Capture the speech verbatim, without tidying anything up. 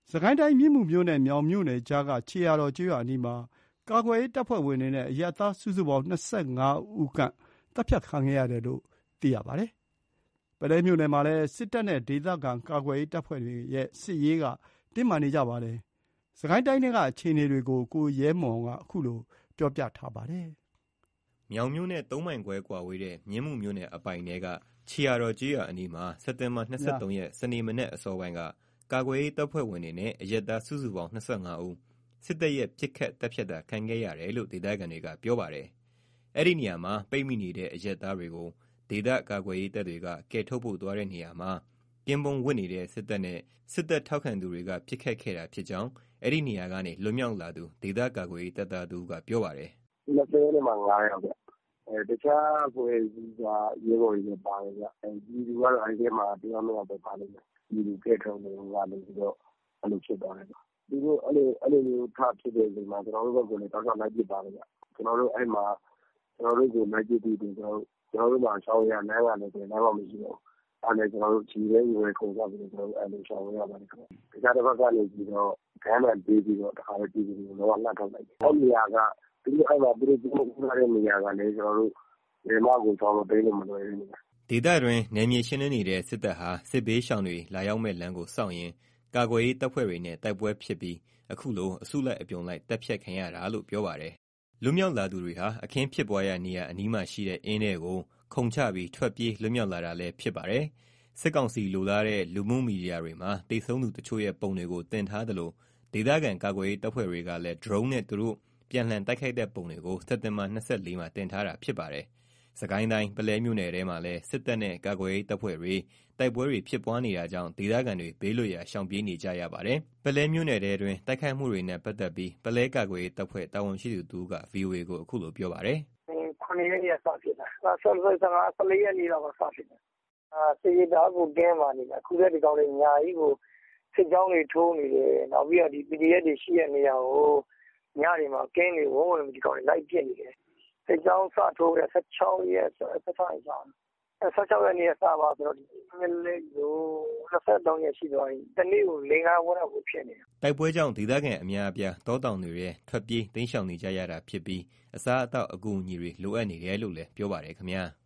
စကိုင်းတိုင်းမြင်းမူမြို့နယ်မြောင်မြို့နယ်ကြားကခြေရာတော်ကျေးရွာအနီးမှာကာကွယ်ရေးတပ်ဖွဲ့ဝင်တွေနဲ့အရပ်သားစုစုပေါင်း၂၅ဦးခန့်တပ်ဖြတ်ခံခဲ့ရတယ်လို့သိရပါတယ်။ပုလဲမြို့နယ်မှာလည်းစစ်တပ်နဲ့ဒေသခံကာကွယ်ရေးတပ်ဖွဲ့တွေရဲ့စစ်ရေးကတင်းမာနေကြပါတယ်။စကိုင်းတိုင်းထဲကအခြေအနေတွေကိုကိုရဲမွန်ကအခုလိုပြောပြထားပါတယ်။မြောင်မြို့နဲ့သုံးမိုင်ခွဲကွာဝေးတဲ့မြင်းမူမြို့နယ်အပိုင်ထဲကခြေရာတော်ကျေးရွာအနီးမှာစက်တင်ဘာ၂၃ရက်စနေမနက်အစောပိုင်းကကာကွယ်ရေးတပ်ဖွဲ့ဝင်တွေနဲ့အရပ်သားစုစုပေါင်း၂၅ဦးစစ်တပ်ရဲ့ပစ်ခတ်တပ်ဖြတ်တာခံခဲ့ရတယ်လို့ဒေသခံတွေကပြောပါတယ်။အဲ့ဒီနေရာမှာပိတ်မိနေတဲ့အရပ်သားတွေကိုဒေသကာကွယ်ရေးတပ်တွေကကယ်ထုတ်ဖို့သွားတဲ့နေရာမှာကင်းပုံဝတ်နေတဲ့စစ်တပ်နဲ့စစ်တပ်ထောက်ခံသူတွေကပစ်ခတ်ခဲ့တာဖြစ်ကြောင်းအဲ့ဒီနေရာကနေလွတ်မြောက်လာသူဒေသကာကွယ်ရေးတပ်သားသူကပြောပါတယ်။၂၀ရက်မှာ၅ယောက်ဗျ။အဲတခြားအဖွဲ့အစည်းကရဲဘော်တွေလည်းပါတယ်ဗျ။အဲဒီလူကတော့အဲဒီထဲမှာတယောက်နှစ်ယောက်ပဲပါလိမ့်မယ်။ဒီလူကဲထုတ်နေကနေပြီးတော့အဲ့လိုဖြစ်သွားတယ်။သူတို့အဲ့လိုအဲ့လိုမျိုးထဖြစ်တဲ့အချိန်မှာကျွန်တော်တို့ဘက်ကလည်းတောက်လျှောက်လိုက်ပစ်ပါတယ်ဗျ။ကျွန်တော်တို့အဲ့မှာကျွန်တော်တို့ကိုလိုက်ပစ်ပြီးကျွန်တော်တို့ကျွန်တော်တို့မှာရှောင်းရလမ်းကလည်းလမ်းမမရှိတော့အဲ့ဒါကျွန်တော်တို့ခြေရဲရွယ်ခုံသွားပြီးကျွန်တော်တို့အဲ့လိုရှောင်းရပါတယ်ခင်ဗျ။တခြားတစ်ဘက်ကနေပြီးတော့ခန်းမှပြေးပြီးတော့တခါလေးပြေးပြီးတော့လောကလှထုတ်လိုက်တယ်။အဲ့ဒီနေရာကဒီအဲ့မှာပြည်သူ့မှုထားတဲ့နေရာကလည်းကျွန်တော်တို့ဒီမှာကိုကျွန်တော်တို့ပေးလို့မလွယ်ဘူး။ဒေသတွင်နယ်မြေရှင်းနေတဲ့စစ်တပ်ဟာစစ်ဘေးရှောင်တွေလာရောက်မဲ့လမ်းကိုစောင့်ရင်ကာကွယ်ရေးတပ်ဖွဲ့တွေနဲ့တိုက်ပွဲဖြစ်ပြီးအခုလိုအစုလိုက်အပြုံလိုက်တပ်ဖြတ်ခံရတာလို့ပြောပါတယ်။လွတ်မြောက်လာသူတွေဟာအခင်းဖြစ်ပွားရာနေရာအနီးမှာရှိတဲ့အင်းထဲကိုခုန်ချပြီးထွက်ပြေးလွတ်မြောက်လာတာလည်းဖြစ်ပါတယ်။စစ်ကောင်စီလိုလားတဲ့လူမှုမီဒီယာတွေမှာတိတ်ဆုံးသူတချို့ရဲ့ပုံတွေကိုတင်ထားသလိုဒေသခံကာကွယ်ရေးတပ်ဖွဲ့တွေကလည်း drone နဲ့သူတို့ပြန်လှန်တိုက်ခိုက်တဲ့ပုံတွေကိုစက်တင်ဘာ၂၄မှာတင်ထားတာဖြစ်ပါတယ်။စကိုင်းတိုင်းပုလဲမြို့နယ်ထဲမှာလည်းစစ်တပ်နဲ့ကာကွယ်ရေးတပ်ဖွဲ့တွေတိုက်ပွဲတွေဖြစ်ပွားနေတာကြောင့်ဒေသခံတွေဘေးလွတ်ရာရှောင်ပြေးနေကြရပါတယ်။ပုလဲမြို့နယ်ထဲတွင်တိုက်ခိုက်မှုတွေနဲ့ပတ်သက်ပြီးပုလဲကာကွယ်ရေးတပ်ဖွဲ့တာဝန်ရှိသူတူက ဗီအိုအေ ကိုအခုလိုပြောပါတယ်။ခုနှစ်ရက်နေ့စဖြစ်တာ။၁၄ရက်နေ့တော့စဖြစ်တယ်။အာစစ်ရေးသားကိုတင်းပါနေတယ်။အခုလည်းဒီကောင်တွေညာကြီးကိုစစ်ကြောင်းတွေထိုးနေတယ်။နောက်ပြီးတော့ဒီ ပီ ဒီ အက်ဖ် တွေရှိတဲ့နေရာကိုညတွေမှာကင်းတွေဝုန်းဝုန်းဒီကောင်တွေလိုက်ပစ်နေတယ်။စစ်ကြောင်းစထိုးတဲ့၁၆ရက်၁၆ရက်ကြာ။၁၆ရက်နေ့စပါဆိုတော့ဒီနေ့ကို၂၃ရက်ရှိသွားပြီ။တနေ့ကို၄-၅ဝန်းလောက်ကိုဖြစ်နေတယ်။တိုက်ပွဲကြောင့်ဒေသခံအများအပြားတောတောင်တွေထဲထွက်ပြေးတိမ်းရှောင်နေကြရတာဖြစ်ပြီးအစားအသောက်အကူအညီတွေလိုအပ်နေတယ်လို့လည်းပြောပါတယ်ခင်ဗျာ။